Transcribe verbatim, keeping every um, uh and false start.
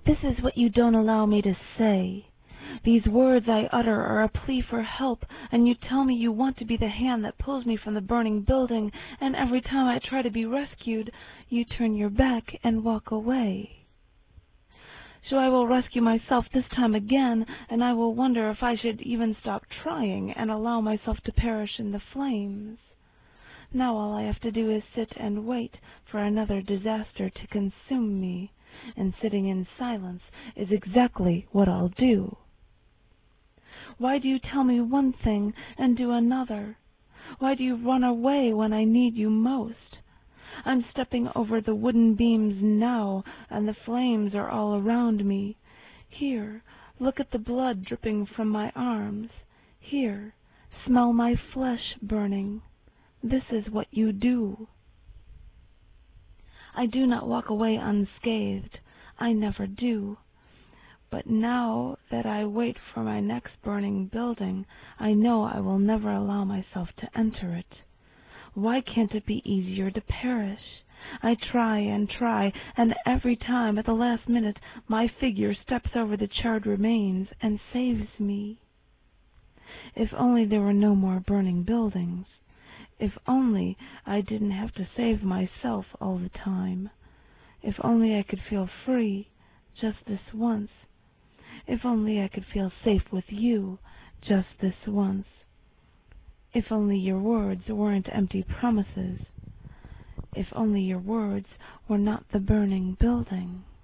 This is what you don't allow me to say. These words I utter are a plea for help, and you tell me you want to be the hand that pulls me from the burning building, and every time I try to be rescued, you turn your back and walk away. So I will rescue myself this time again, and I will wonder if I should even stop trying and allow myself to perish in the flames. Now all I have to do is sit and wait for another disaster to consume me, and sitting in silence is exactly what I'll do. Why do you tell me one thing and do another? Why do you run away when I need you most? I'm stepping over the wooden beams now, and the flames are all around me. Here, look at the blood dripping from my arms. Here, smell my flesh burning. This is what you do. I do not walk away unscathed. I never do. But now that I wait for my next burning building, I know I will never allow myself to enter it. Why can't it be easier to perish? I try and try, and every time at the last minute my figure steps over the charred remains and saves me. If only there were no more burning buildings. If only I didn't have to save myself all the time. If only I could feel free just this once. If only I could feel safe with you just this once. If only your words weren't empty promises. If only your words were not the burning building.